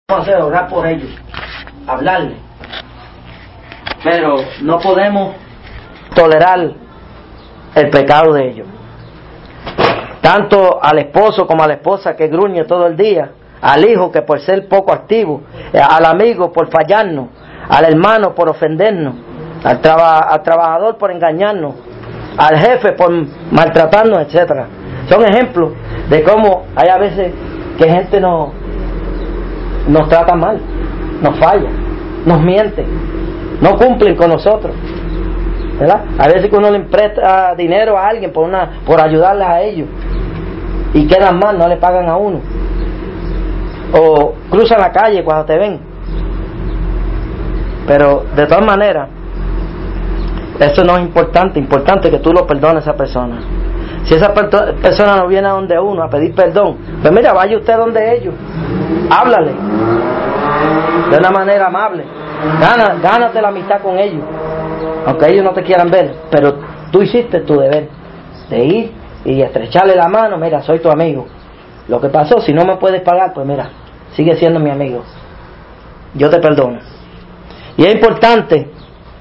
hacer orar por ellos, hablarles, pero no podemos tolerar el pecado de ellos. Tanto al esposo como a la esposa que gruñe todo el día, al hijo que por ser poco activo, al amigo por fallarnos, al hermano por ofendernos, al trabajador por engañarnos, al jefe por maltratarnos, etcétera. Son ejemplos de cómo hay a veces que gente nos trata mal, nos falla, nos miente, no cumplen con nosotros, ¿verdad? A veces que uno le presta dinero a alguien por ayudarles a ellos y quedan mal, no le pagan a uno, o cruzan la calle cuando te ven. Pero de todas maneras, eso no es importante que tú lo perdones a esa persona. Si esa persona no viene a donde uno a pedir perdón, pues mira, vaya usted donde ellos, háblale de una manera amable, gánate la amistad con ellos, aunque ellos no te quieran ver, pero tú hiciste tu deber de ir y estrecharle la mano. Mira, soy tu amigo, lo que pasó, si no me puedes pagar, pues mira, sigue siendo mi amigo, yo te perdono. Y es importante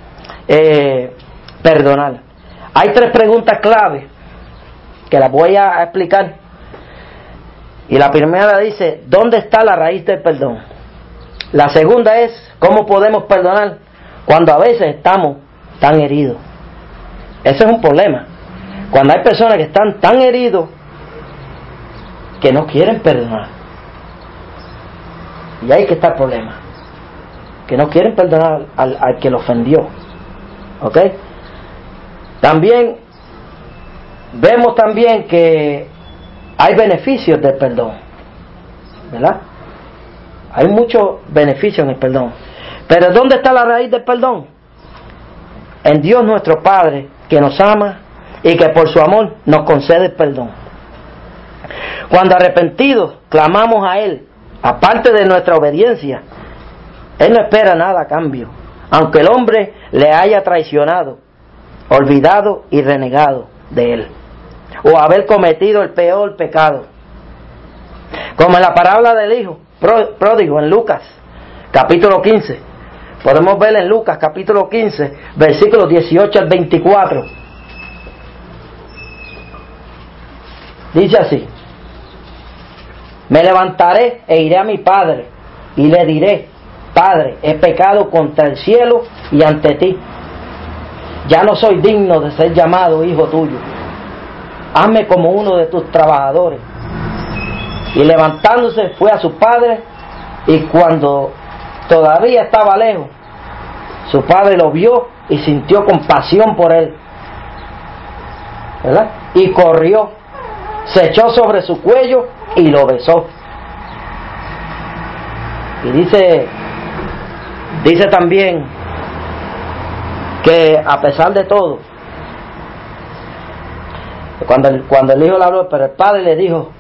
perdonar. Hay 3 preguntas clave que las voy a explicar. Y la primera dice, ¿dónde está la raíz del perdón? La segunda es, ¿cómo podemos perdonar cuando a veces estamos tan heridos? Ese es un problema. Cuando hay personas que están tan heridos que no quieren perdonar. Y ahí que está el problema. Que no quieren perdonar al que lo ofendió. ¿Ok? También vemos también que hay beneficios del perdón, ¿verdad? Hay muchos beneficios en el perdón. Pero ¿dónde está la raíz del perdón? En Dios nuestro Padre, que nos ama y que por su amor nos concede el perdón. Cuando arrepentidos clamamos a Él, aparte de nuestra obediencia, Él no espera nada a cambio, aunque el hombre le haya traicionado, olvidado y renegado de Él, o haber cometido el peor pecado. Como en la parábola del hijo pródigo en Lucas capítulo 15. Podemos ver en Lucas capítulo 15 versículos 18 al 24. Dice así: me levantaré e iré a mi padre y le diré, Padre, he pecado contra el cielo y ante ti, ya no soy digno de ser llamado hijo tuyo, hazme como uno de tus trabajadores. Y levantándose fue a su padre, y cuando todavía estaba lejos, su padre lo vio y sintió compasión por él, ¿verdad? Y corrió, se echó sobre su cuello y lo besó. Y dice también que a pesar de todo, cuando el hijo le habló, pero el padre le dijo,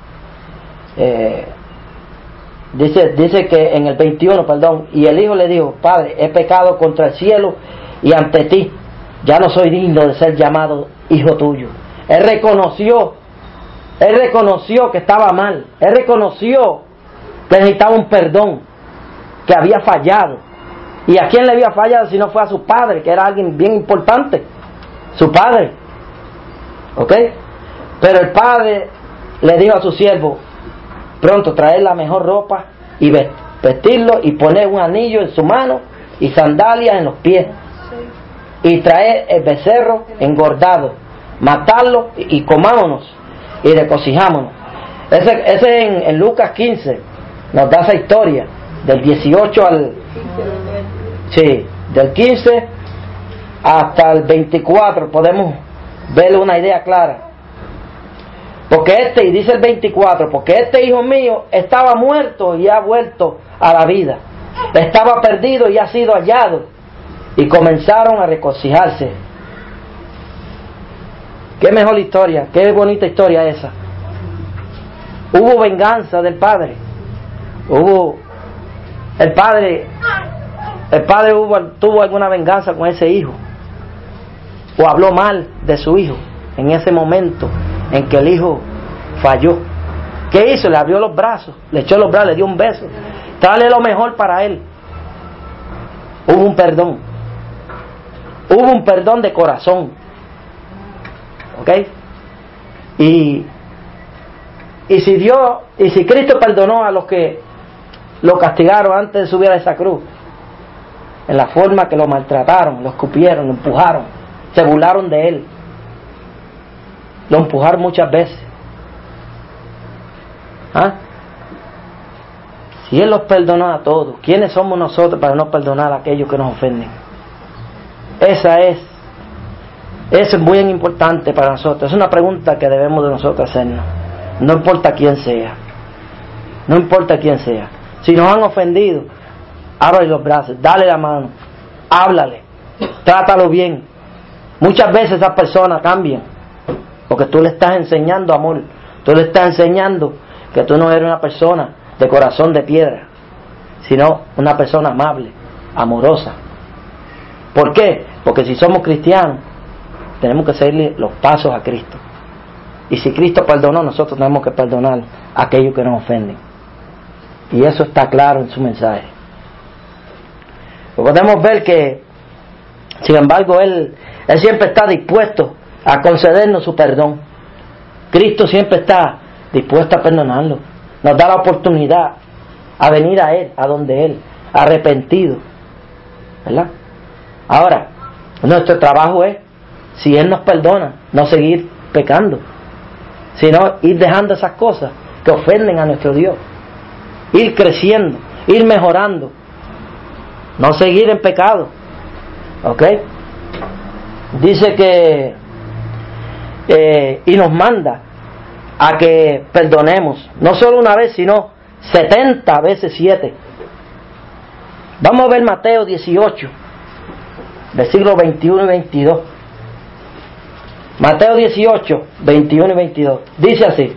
dice que en el 21, y el hijo le dijo, Padre, he pecado contra el cielo y ante ti, ya no soy digno de ser llamado hijo tuyo. Él reconoció que estaba mal, él reconoció que necesitaba un perdón, que había fallado. ¿Y a quién le había fallado si no fue a su padre, que era alguien bien importante? Su padre. ¿Ok? Pero el padre le dijo a su siervo, pronto traer la mejor ropa y vestirlo y poner un anillo en su mano y sandalias en los pies, y traer el becerro engordado, matarlo y comámonos y regocijámonos. Ese en Lucas 15 nos da esa historia del 18 al del 15 hasta el 24. Podemos ver una idea clara. Y dice el 24, porque este hijo mío estaba muerto y ha vuelto a la vida, estaba perdido y ha sido hallado, y comenzaron a regocijarse. Qué mejor historia, qué bonita historia esa. Hubo venganza del padre, el padre tuvo alguna venganza con ese hijo, o habló mal de su hijo en ese momento en que el hijo falló. ¿Qué hizo? Le abrió los brazos, le echó los brazos, le dio un beso Dale lo mejor para él. Hubo un perdón. Hubo un perdón de corazón. ¿Ok? Y si Cristo perdonó a los que lo castigaron antes de subir a esa cruz, en la forma que lo maltrataron, lo escupieron, lo empujaron, se burlaron de él, lo empujaron muchas veces. ¿Ah? Si él los perdonó a todos, ¿quiénes somos nosotros para no perdonar a aquellos que nos ofenden? Eso es muy importante para nosotros. Es una pregunta que debemos de nosotros hacernos. No importa quién sea. No importa quién sea. Si nos han ofendido, ábrale los brazos, dale la mano, háblale, trátalo bien. Muchas veces esas personas cambian, porque tú le estás enseñando amor. Tú le estás enseñando que tú no eres una persona de corazón de piedra, sino una persona amable, amorosa. ¿Por qué? Porque si somos cristianos, tenemos que seguirle los pasos a Cristo. Y si Cristo perdonó, nosotros tenemos que perdonar a aquellos que nos ofenden. Y eso está claro en su mensaje. Podemos ver que, sin embargo, Él siempre está dispuesto a concedernos su perdón. Cristo siempre está dispuesto a perdonarlo. Nos da la oportunidad a venir a Él, a donde Él, arrepentido. ¿Verdad? Ahora, nuestro trabajo es, si Él nos perdona, no seguir pecando, sino ir dejando esas cosas que ofenden a nuestro Dios. Ir creciendo, ir mejorando, no seguir en pecado. ¿Ok? Dice que y nos manda a que perdonemos, no solo una vez, sino 70 veces 7. Vamos a ver Mateo 18, versículos 21 y 22. Mateo 18, 21 y 22. Dice así: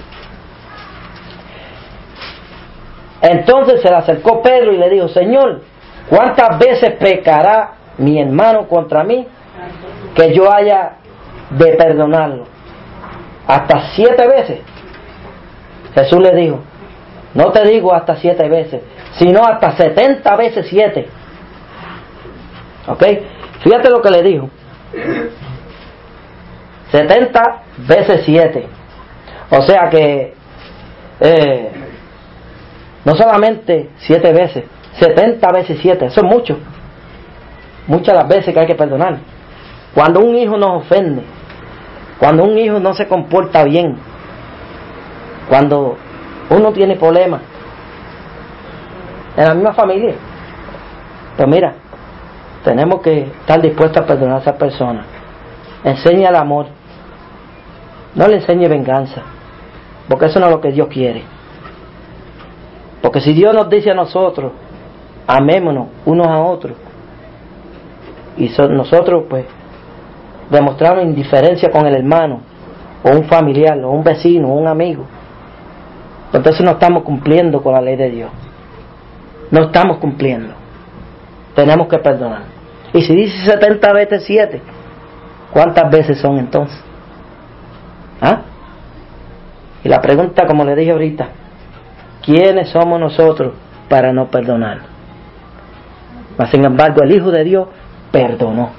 entonces se le acercó Pedro y le dijo: Señor, ¿cuántas veces pecará mi hermano contra mí que yo haya de perdonarlo? ¿Hasta 7 veces? Jesús le dijo: no te digo hasta 7 veces, sino hasta 70 veces 7. ¿Ok? Fíjate lo que le dijo. 70 veces 7. O sea que no solamente 7 veces, 70 veces 7. Eso es mucho. Muchas las veces que hay que perdonar. Cuando un hijo nos ofende, cuando un hijo no se comporta bien, cuando uno tiene problemas en la misma familia, pues mira, tenemos que estar dispuestos a perdonar a esa persona. Enseña el amor, no le enseñe venganza, porque eso no es lo que Dios quiere. Porque si Dios nos dice a nosotros, amémonos unos a otros, y nosotros pues demostramos indiferencia con el hermano, o un familiar, o un vecino, o un amigo, entonces no estamos cumpliendo con la ley de Dios. No estamos cumpliendo. Tenemos que perdonar. Y si dice 70 veces 7, ¿cuántas veces son entonces? ¿Ah? Y la pregunta, como le dije ahorita, ¿quiénes somos nosotros para no perdonar? Mas sin embargo, el Hijo de Dios perdonó.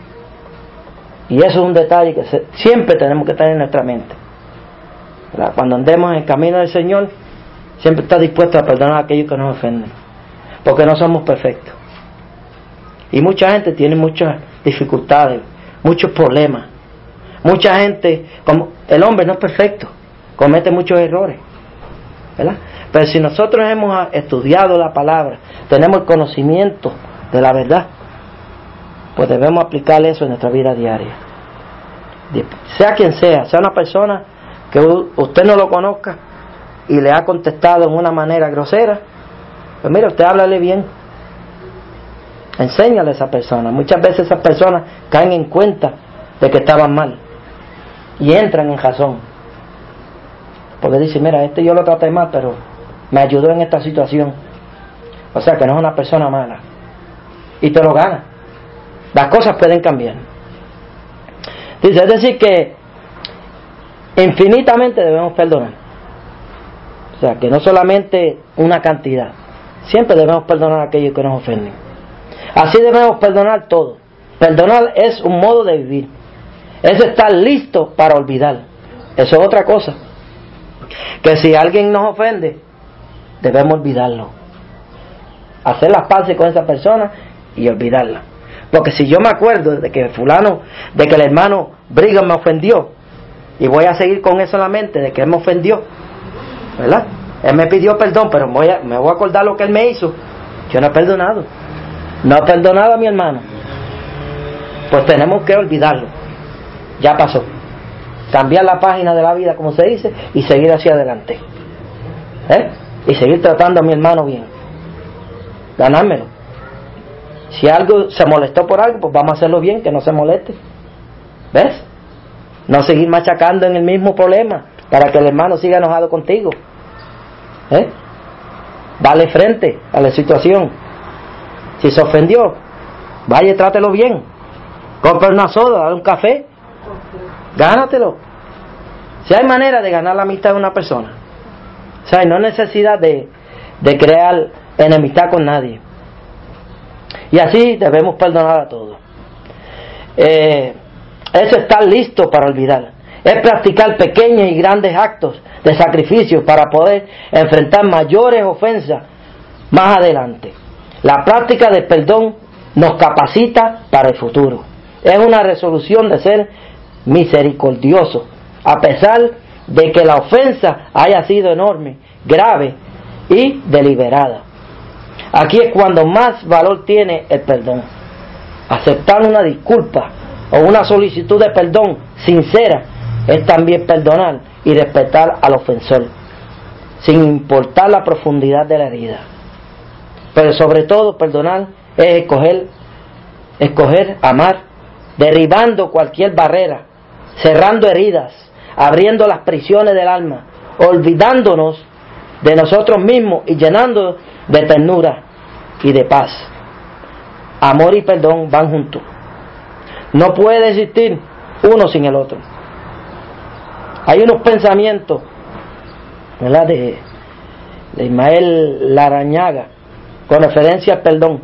Y eso es un detalle que siempre tenemos que tener en nuestra mente. ¿Verdad? Cuando andemos en el camino del Señor, siempre está dispuesto a perdonar a aquellos que nos ofenden, porque no somos perfectos. Y mucha gente tiene muchas dificultades, muchos problemas. Mucha gente, como el hombre no es perfecto, comete muchos errores, ¿verdad? Pero si nosotros hemos estudiado la palabra, tenemos el conocimiento de la verdad, pues debemos aplicar eso en nuestra vida diaria. Sea quien sea una persona que usted no lo conozca y le ha contestado en una manera grosera, pues mire, usted háblale bien, enséñale a esa persona. Muchas veces esas personas caen en cuenta de que estaban mal y entran en razón, porque dicen: mira, yo lo traté mal, pero me ayudó en esta situación. O sea que no es una persona mala, y te lo gana. Las cosas pueden cambiar. Dice, es decir que infinitamente debemos perdonar. O sea que no solamente una cantidad, siempre debemos perdonar a aquellos que nos ofenden. Así debemos perdonar todo. Perdonar es un modo de vivir. Es estar listo para olvidar. Eso es otra cosa. Que si alguien nos ofende, debemos olvidarlo. Hacer las paces con esa persona y olvidarla. Porque si yo me acuerdo de que el hermano Brigham me ofendió, y voy a seguir con eso en la mente, de que él me ofendió, ¿verdad? Él me pidió perdón, pero me voy a acordar lo que él me hizo. Yo no he perdonado. No he perdonado a mi hermano. Pues tenemos que olvidarlo. Ya pasó. Cambiar la página de la vida, como se dice, y seguir hacia adelante. Y seguir tratando a mi hermano bien. Ganármelo. Si algo se molestó por algo, pues vamos a hacerlo bien, que no se moleste. ¿Ves? No seguir machacando en el mismo problema para que el hermano siga enojado contigo. Dale frente a la situación. Si se ofendió, vaya y trátelo bien. Compra una soda, dale un café. Gánatelo. Si hay manera de ganar la amistad de una persona, o sea, no hay necesidad de crear enemistad con nadie. Y así debemos perdonar a todos. Es estar listo para olvidar. Es practicar pequeños y grandes actos de sacrificio para poder enfrentar mayores ofensas más adelante. La práctica del perdón nos capacita para el futuro. Es una resolución de ser misericordioso, a pesar de que la ofensa haya sido enorme, grave y deliberada. Aquí es cuando más valor tiene el perdón. Aceptar una disculpa o una solicitud de perdón sincera es también perdonar y respetar al ofensor, sin importar la profundidad de la herida. Pero sobre todo perdonar es escoger amar, derribando cualquier barrera, cerrando heridas, abriendo las prisiones del alma, olvidándonos de nosotros mismos y llenando de ternura y de paz. Amor y perdón van juntos. No puede existir uno sin el otro. Hay unos pensamientos, ¿verdad?, de Ismael Larañaga con referencia al perdón.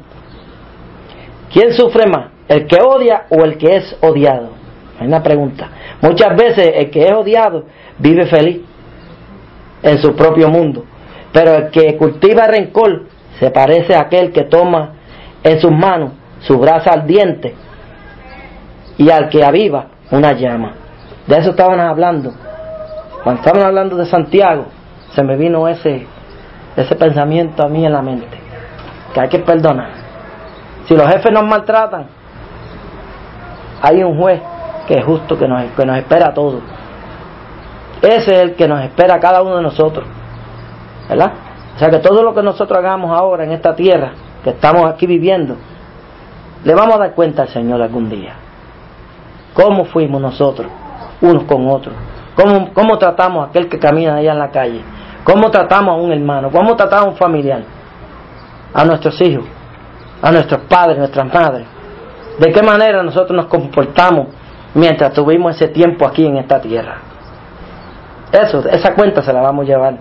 ¿Quién sufre más, el que odia o el que es odiado? Hay una pregunta. Muchas veces el que es odiado vive feliz en su propio mundo, pero el que cultiva rencor se parece a aquel que toma en sus manos su brasa ardiente y al que aviva una llama. De eso estaban hablando. Cuando estaban hablando de Santiago, se me vino ese pensamiento a mí en la mente, que hay que perdonar. Si los jefes nos maltratan, hay un juez que es justo, que nos espera a todos. Ese es el que nos espera a cada uno de nosotros, ¿verdad? O sea que todo lo que nosotros hagamos ahora en esta tierra que estamos aquí viviendo, le vamos a dar cuenta al Señor algún día. ¿Cómo fuimos nosotros unos con otros? ¿Cómo tratamos a aquel que camina allá en la calle? ¿Cómo tratamos a un hermano? ¿Cómo tratamos a un familiar? A nuestros hijos, a nuestros padres, nuestras madres. ¿De qué manera nosotros nos comportamos mientras tuvimos ese tiempo aquí en esta tierra? Esa cuenta se la vamos a llevar.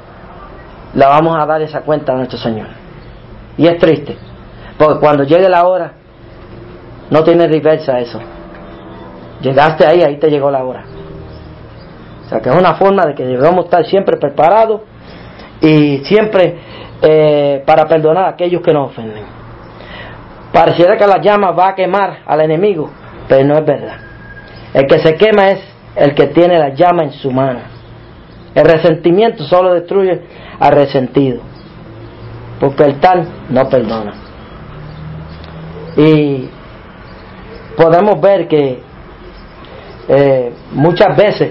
La vamos a dar esa cuenta a nuestro Señor. Y es triste, porque cuando llegue la hora, no tiene reversa eso. Llegaste ahí te llegó la hora. O sea que es una forma de que debemos estar siempre preparados y siempre para perdonar a aquellos que nos ofenden. Pareciera que la llama va a quemar al enemigo, pero no es verdad. El que se quema es el que tiene la llama en su mano. El resentimiento solo destruye al resentido, porque el tal no perdona. Y podemos ver que muchas veces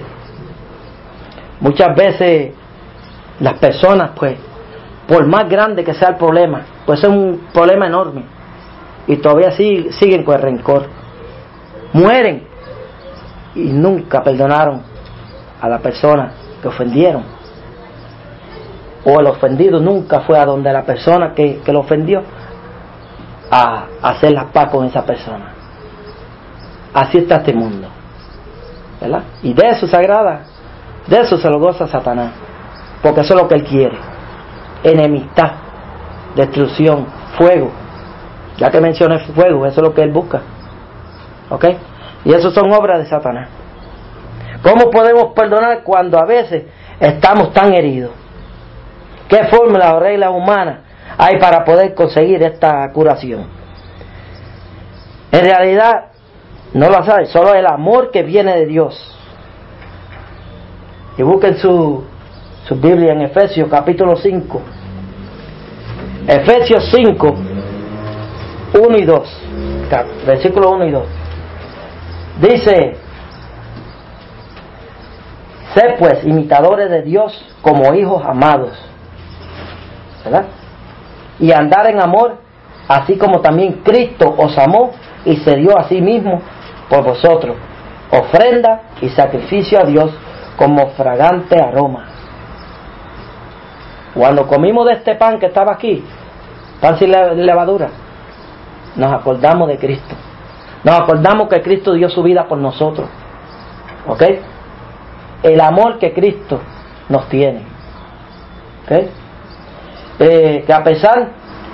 las personas, pues, por más grande que sea el problema, pues es un problema enorme, y todavía siguen con el rencor, mueren y nunca perdonaron a la persona que ofendieron, o el ofendido nunca fue a donde la persona que lo ofendió a hacer la paz con esa persona. Así está este mundo, ¿verdad? Y de eso se agrada, de eso se lo goza Satanás, porque eso es lo que él quiere: enemistad, destrucción, fuego. Ya que mencioné fuego, eso es lo que él busca. ¿Ok? Y eso son obras de Satanás. ¿Cómo podemos perdonar cuando a veces estamos tan heridos? ¿Qué fórmulas o reglas humanas hay para poder conseguir esta curación? En realidad, no lo sabe, solo el amor que viene de Dios. Y busquen su Biblia en Efesios capítulo 5. Efesios 5, 1 y 2. Versículos 1 y 2. Dice: sed pues imitadores de Dios como hijos amados, ¿verdad? Y andar en amor, así como también Cristo os amó y se dio a sí mismo por vosotros, ofrenda y sacrificio a Dios como fragante aroma. Cuando comimos de este pan que estaba aquí, pan sin levadura, nos acordamos de Cristo. Nos acordamos que Cristo dio su vida por nosotros. ¿Ok? El amor que Cristo nos tiene. ¿Ok? Que a pesar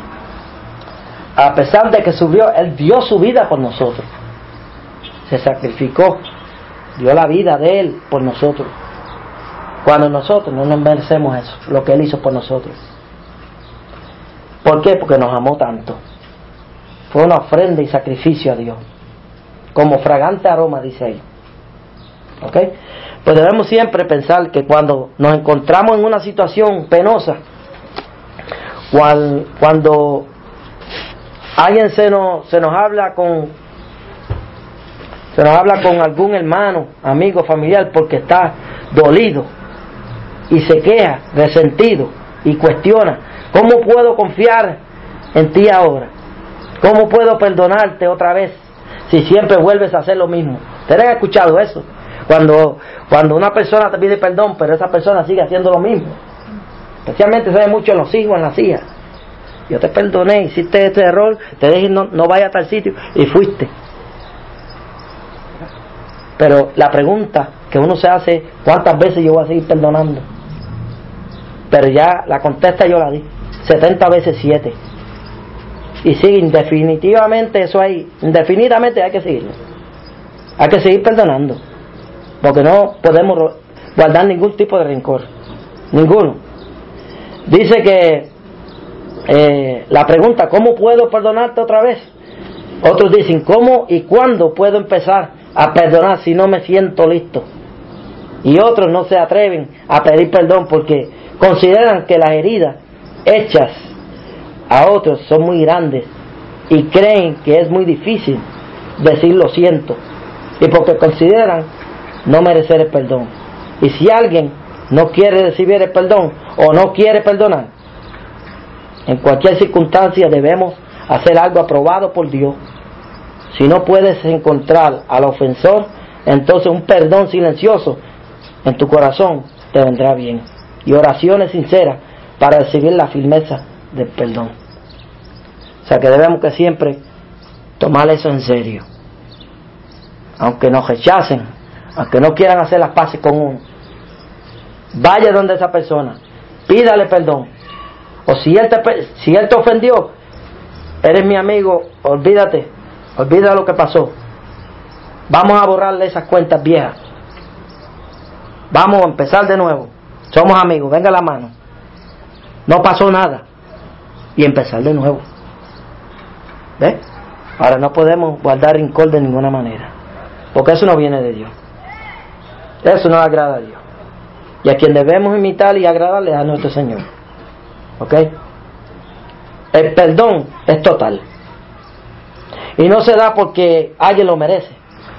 de que subió, Él dio su vida por nosotros. Se sacrificó. Dio la vida de Él por nosotros. Cuando nosotros no nos merecemos eso, lo que Él hizo por nosotros. ¿Por qué? Porque nos amó tanto. Fue una ofrenda y sacrificio a Dios. Como fragante aroma, dice ahí. ¿Ok? Pues debemos siempre pensar que cuando nos encontramos en una situación penosa, cuando alguien se nos habla con algún hermano, amigo, familiar, porque está dolido y se queja, resentido y cuestiona: ¿cómo puedo confiar en ti ahora? ¿Cómo puedo perdonarte otra vez si siempre vuelves a hacer lo mismo? ¿Ustedes han escuchado eso? Cuando una persona te pide perdón, pero esa persona sigue haciendo lo mismo. Especialmente se ve mucho en los hijos, en las hijas. Yo te perdoné, hiciste este error, te dije no vaya a tal sitio y fuiste. Pero la pregunta que uno se hace: ¿cuántas veces yo voy a seguir perdonando? Pero ya la contesta yo la di: 70 veces 7. Y sigue indefinitivamente, eso ahí, indefinidamente hay que seguirlo. Hay que seguir perdonando. Porque no podemos guardar ningún tipo de rencor. Ninguno. Dice que la pregunta: ¿cómo puedo perdonarte otra vez? Otros dicen: ¿cómo y cuándo puedo empezar a perdonar si no me siento listo? Y otros no se atreven a pedir perdón porque consideran que las heridas hechas a otros son muy grandes y creen que es muy difícil decir lo siento, y porque consideran no merecer el perdón. Y si alguien no quiere recibir el perdón o no quiere perdonar, en cualquier circunstancia debemos hacer algo aprobado por Dios. Si no puedes encontrar al ofensor, entonces un perdón silencioso en tu corazón te vendrá bien, y oraciones sinceras para recibir la firmeza del perdón. O sea que debemos que siempre tomar eso en serio. Aunque nos rechacen, aunque no quieran hacer las paces con uno, vaya donde esa persona, pídale perdón. O si él te ofendió, eres mi amigo, olvida lo que pasó. Vamos a borrarle esas cuentas viejas. Vamos a empezar de nuevo. Somos amigos, venga la mano. No pasó nada. Y empezar de nuevo. ¿Ves? Ahora no podemos guardar rencor de ninguna manera, porque eso no viene de Dios. Eso no agrada a Dios. Y a quien debemos imitar y agradarle es a nuestro Señor. ¿Ok? El perdón es total. Y no se da porque alguien lo merece.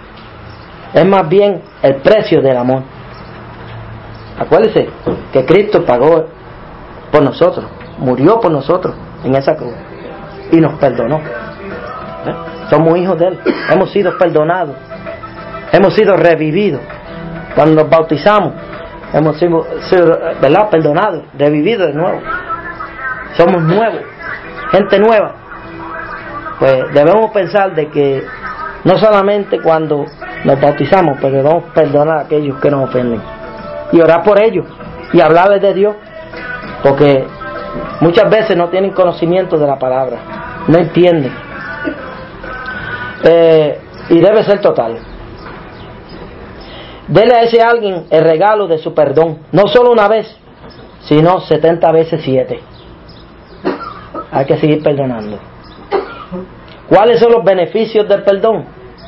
Es más bien el precio del amor. Acuérdense que Cristo pagó por nosotros, murió por nosotros en esa cruz y nos perdonó. Somos hijos de Él, hemos sido perdonados, hemos sido revividos. Cuando nos bautizamos, hemos sido ¿verdad? Perdonados, revividos de nuevo. Somos nuevos, gente nueva. Pues debemos pensar de que no solamente cuando nos bautizamos, pero debemos perdonar a aquellos que nos ofenden y orar por ellos y hablarles de Dios, porque Muchas veces no tienen conocimiento de la palabra, no entienden. Y debe ser total. Dele a ese alguien el regalo de su perdón, no solo una vez, sino 70 veces 7. Hay que seguir perdonando. ¿Cuáles son los beneficios del perdón?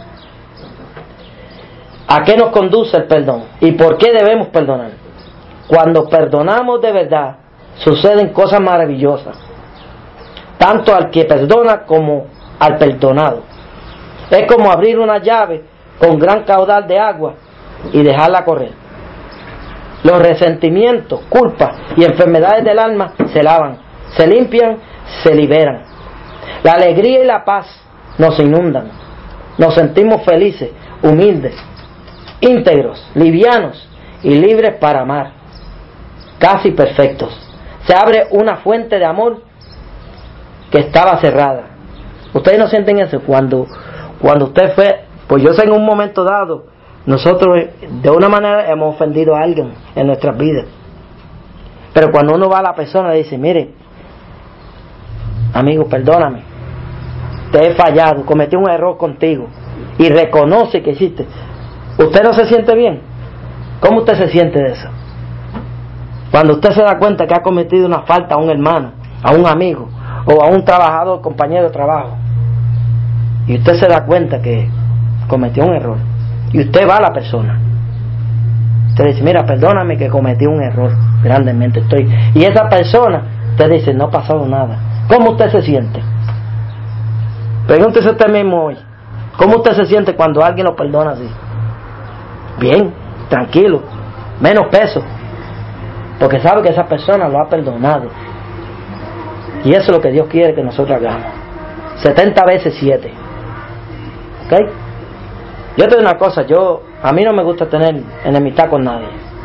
¿A qué nos conduce el perdón? ¿Y por qué debemos perdonar? Cuando perdonamos de verdad, suceden cosas maravillosas, tanto al que perdona como al perdonado. Es como abrir una llave con gran caudal de agua y dejarla correr. Los resentimientos, culpas y enfermedades del alma se lavan, se limpian, se liberan. La alegría y la paz nos inundan. Nos sentimos felices, humildes, íntegros, livianos y libres para amar, casi perfectos. Se abre una fuente de amor que estaba cerrada. Ustedes no sienten eso cuando usted fue, pues yo sé, en un momento dado nosotros de una manera hemos ofendido a alguien en nuestras vidas, pero cuando uno va a la persona y dice: mire, amigo, perdóname, te he fallado, cometí un error contigo, y reconoce que hiciste, ¿usted no se siente bien? ¿Cómo usted se siente de eso? Cuando usted se da cuenta que ha cometido una falta a un hermano, a un amigo o a un trabajador, compañero de trabajo, y usted se da cuenta que cometió un error, y usted va a la persona, usted dice: mira, perdóname que cometí un error grandemente, y esa persona, usted dice: no ha pasado nada. ¿Cómo usted se siente? Pregúntese usted mismo hoy, ¿cómo usted se siente cuando alguien lo perdona así? Bien, tranquilo, menos peso, porque sabe que esa persona lo ha perdonado. Y eso es lo que Dios quiere que nosotros hagamos. 70 veces 7. ¿Ok? Yo te digo una cosa, a mí no me gusta tener enemistad con nadie.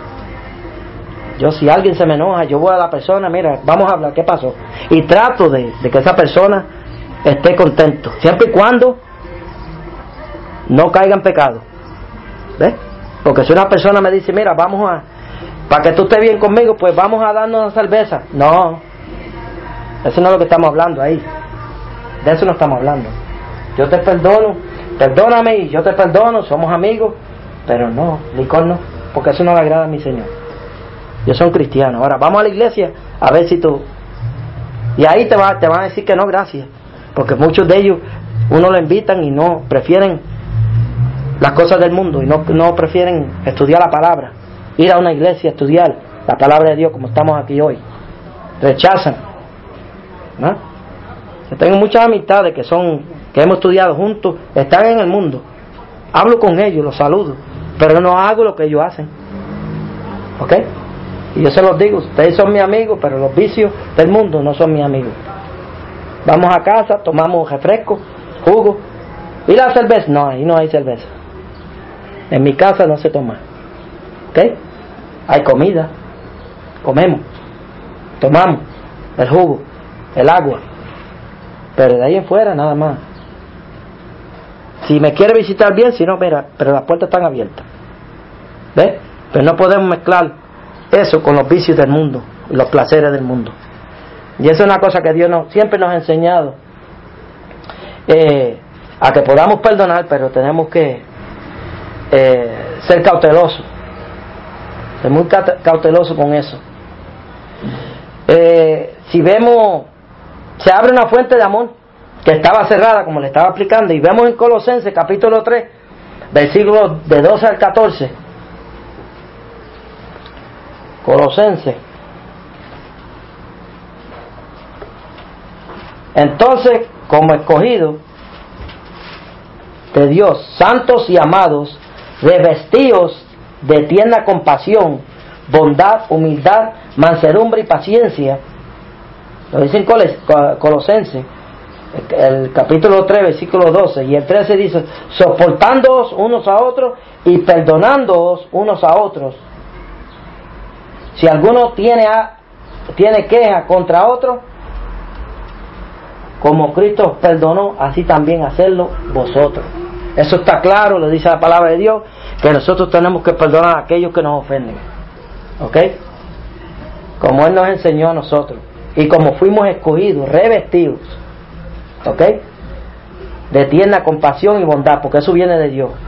Si alguien se me enoja, yo voy a la persona: mira, vamos a hablar, ¿qué pasó? Y trato de que esa persona esté contento, siempre y cuando no caiga en pecado. ¿Ves? Porque si una persona me dice: mira, para que tú estés bien conmigo, pues vamos a darnos una cerveza. No, eso no es lo que estamos hablando ahí. De eso no estamos hablando. Yo te perdono, perdóname y yo te perdono, somos amigos, pero no, licor no, porque eso no le agrada a mi Señor. Yo soy un cristiano. Ahora vamos a la iglesia a ver si tú... Y ahí te van a decir que no, gracias, porque muchos de ellos uno lo invitan y no prefieren las cosas del mundo y no prefieren estudiar la palabra, ir a una iglesia a estudiar la palabra de Dios como estamos aquí hoy. Rechazan, ¿no? Yo tengo muchas amistades que hemos estudiado juntos, están en el mundo, hablo con ellos, los saludo, pero no hago lo que ellos hacen. ¿Ok? Y yo se los digo: ustedes son mis amigos, pero los vicios del mundo no son mis amigos. Vamos a casa, tomamos refresco, jugo. ¿Y la cerveza? No, ahí no hay cerveza. En mi casa no se toma. ¿Ok? Hay comida, comemos, tomamos el jugo, el agua, pero de ahí en fuera nada más. Si me quiere visitar bien, si no, mira, pero las puertas están abiertas. ¿Ves? Pero no podemos mezclar eso con los vicios del mundo y los placeres del mundo. Y eso es una cosa que Dios siempre nos ha enseñado, a que podamos perdonar, pero tenemos que ser cautelosos, ser muy cautelosos con eso. Si vemos, se abre una fuente de amor que estaba cerrada, como le estaba explicando, y vemos en Colosenses capítulo 3, versículos de 12 al 14. Colosenses. Entonces, como escogidos de Dios, santos y amados, revestidos de tierna compasión, bondad, humildad, mansedumbre y paciencia. Lo dice en Colosenses, el capítulo 3, versículo 12, y el 13 dice: soportándoos unos a otros y perdonándoos unos a otros. Si alguno tiene queja contra otro, como Cristo perdonó, así también hacerlo vosotros. Eso está claro, lo dice la palabra de Dios, que nosotros tenemos que perdonar a aquellos que nos ofenden. ¿Ok? Como Él nos enseñó a nosotros. y como fuimos escogidos, revestidos, ¿ok?, de tierna compasión y bondad, porque eso viene de Dios.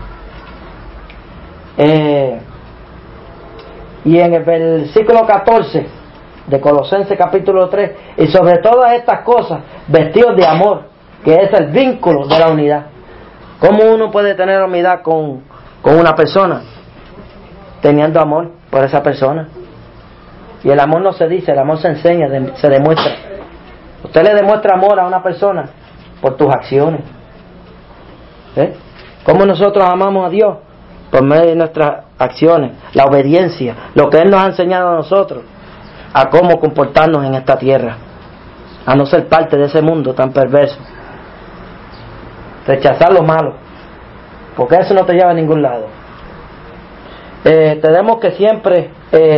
Y en el versículo 14 de Colosenses capítulo 3, y sobre todas estas cosas, vestidos de amor, que es el vínculo de la unidad. ¿Cómo uno puede tener unidad con una persona? Teniendo amor por esa persona. Y el amor no se dice, el amor se enseña, se demuestra. Usted le demuestra amor a una persona por tus acciones. ¿Cómo nosotros amamos a Dios? Por medio de nuestras acciones, la obediencia, lo que Él nos ha enseñado a nosotros, a cómo comportarnos en esta tierra, a no ser parte de ese mundo tan perverso. Rechazar lo malo, porque eso no te lleva a ningún lado. Tenemos que siempre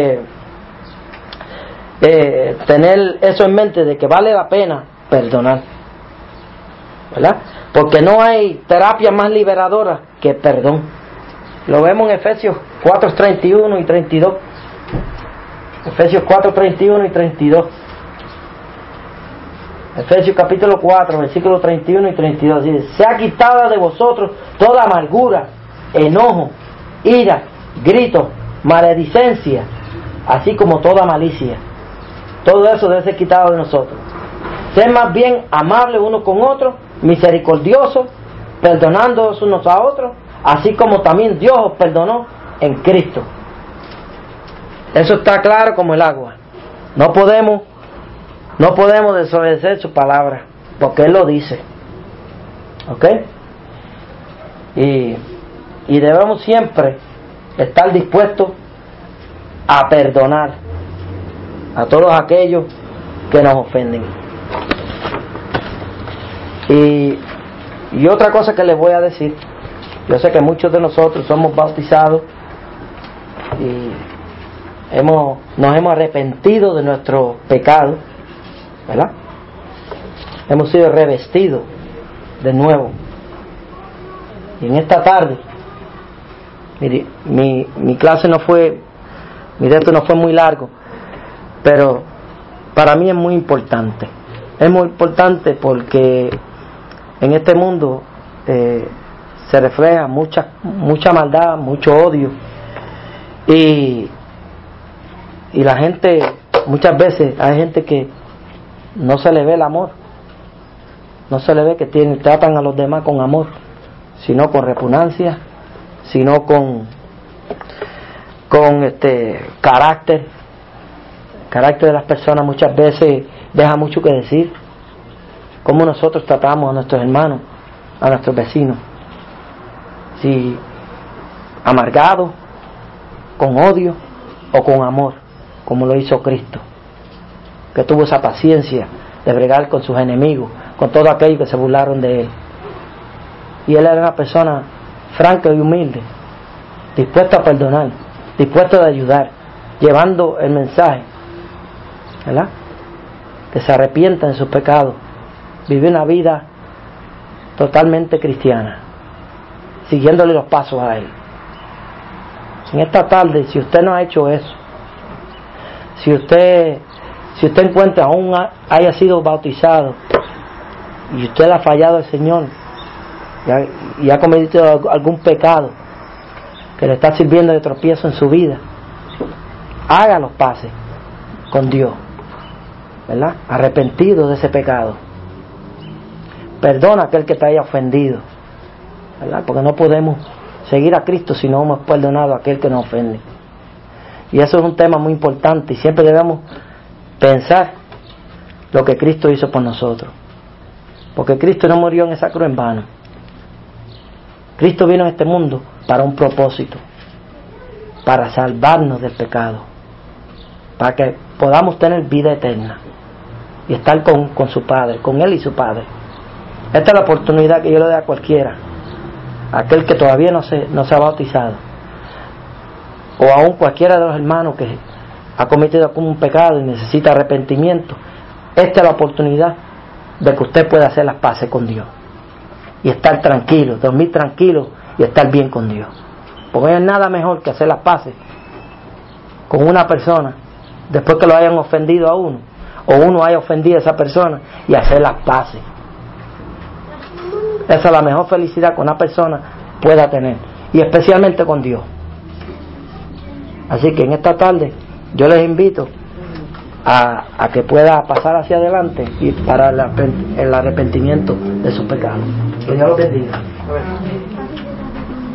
tener eso en mente, de que vale la pena perdonar, ¿verdad? Porque no hay terapia más liberadora que el perdón. Lo vemos en Efesios 4:31 y 32. Efesios 4:31 y 32. Efesios capítulo 4, versículos 31 y 32. Dice: sea quitada de vosotros toda amargura, enojo, ira, grito, maledicencia, así como toda malicia. Todo eso debe ser quitado de nosotros. Ser más bien amables unos con otros, misericordiosos, perdonándonos unos a otros, así como también Dios os perdonó en Cristo. Eso está claro como el agua. No podemos desobedecer su palabra, porque Él lo dice. ¿Ok? Y debemos siempre estar dispuestos a perdonar a todos aquellos que nos ofenden. Y otra cosa que les voy a decir: yo sé que muchos de nosotros somos bautizados y nos hemos arrepentido de nuestro pecado, ¿verdad? Hemos sido revestidos de nuevo. Y en esta tarde, mire, mi clase no fue, mi texto no fue muy largo, pero para mí es muy importante. Es muy importante porque en este mundo se refleja mucha maldad, mucho odio, y la gente, muchas veces hay gente que no se le ve el amor, no se le ve que tratan a los demás con amor, sino con repugnancia, sino con carácter. El carácter de las personas muchas veces deja mucho que decir. Cómo nosotros tratamos a nuestros hermanos, a nuestros vecinos, si amargados, con odio o con amor, como lo hizo Cristo, que tuvo esa paciencia de bregar con sus enemigos, con todos aquellos que se burlaron de Él. Y Él era una persona franca y humilde, dispuesto a perdonar, dispuesto a ayudar, llevando el mensaje, ¿verdad?, que se arrepientan de sus pecados, vive una vida totalmente cristiana, siguiéndole los pasos a Él. En esta tarde, si usted no ha hecho eso, si usted encuentra aún haya sido bautizado y usted ha fallado al Señor y ha cometido algún pecado que le está sirviendo de tropiezo en su vida, haga los pases con Dios, ¿verdad?, arrepentido de ese pecado. Perdona a aquel que te haya ofendido, ¿verdad?, porque no podemos seguir a Cristo si no hemos perdonado a aquel que nos ofende. Y eso es un tema muy importante, y siempre debemos pensar lo que Cristo hizo por nosotros, porque Cristo no murió en esa cruz en vano. Cristo vino a este mundo para un propósito, para salvarnos del pecado, para que podamos tener vida eterna y estar con su Padre, con Él y su Padre. Esta es la oportunidad que yo le doy a cualquiera, aquel que todavía no se ha bautizado, o aún cualquiera de los hermanos que ha cometido algún pecado y necesita arrepentimiento. Esta es la oportunidad de que usted pueda hacer las paces con Dios y estar tranquilo, dormir tranquilo y estar bien con Dios, porque no hay nada mejor que hacer las paces con una persona después que lo hayan ofendido a uno, o uno haya ofendido a esa persona y hacer las paces. Esa es la mejor felicidad que una persona pueda tener, y especialmente con Dios. Así que en esta tarde yo les invito a que pueda pasar hacia adelante y para el arrepentimiento de sus pecados. Que Dios los bendiga.